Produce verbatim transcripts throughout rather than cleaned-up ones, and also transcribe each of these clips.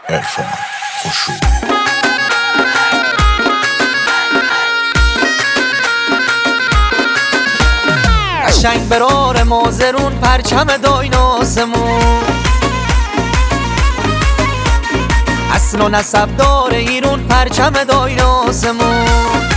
عرفان خوشرویی. قشنگ برار مازرون پرچم دایناسمون، اصل و نسب دار ایرون پرچم دایناسمون،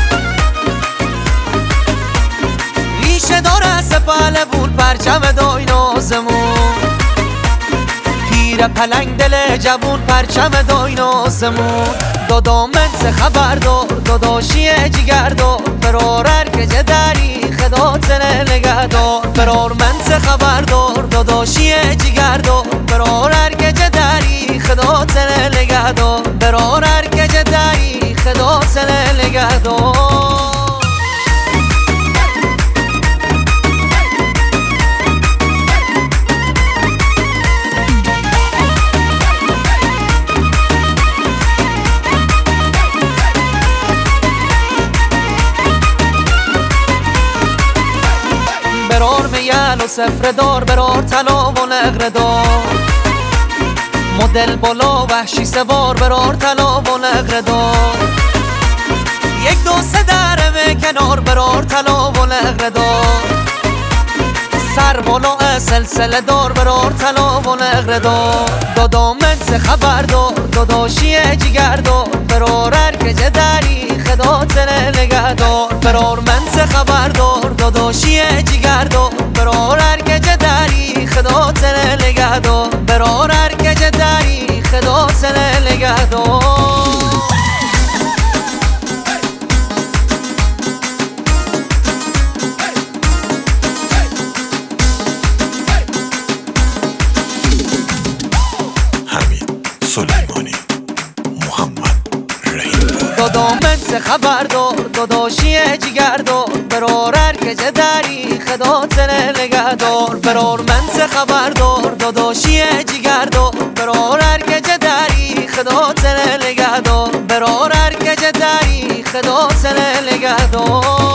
ریشه داره سپهلوون پرچم دایناسمون، پیر پلنگ دل جوون پرچم دایناسمون. دادامن سه خبردار داداشی جگردار، برار ارکج دری خدا تنه نگهدار. برار من سه خبردار داداشی جگردار، برار ارکج دری خدا تنه نگهدار. برار ارکج دری خدا تنه نگهدار. برار میل و سفر دار، برار طلا و نقره دار، مدل بالا وحشی سوار، برار طلا و نقره دار. یک دو سه درمه کنار، برار طلا و نقره دار، سر بالا سلسله دار، برار طلا و نقره دار. دادامن سه خبردار داداشی جگردار، برار ارکج دری خدا تنه نگهدار. برار من سه خبردار داداشی جگردار، برار ارکج دری خدا تنه نگهدار. برار ارکج دری خدا تنه نگهدار. سلیمانی محمد رحیم. دادامن سه خبردار داداشی جگردار، برار ارکج دری خدا تنه نگهدار. برار من سه خبردار داداشی جگردار، برار ارکج دری خدا تنه نگهدار. برار ارکج دری خدا تنه نگهدار.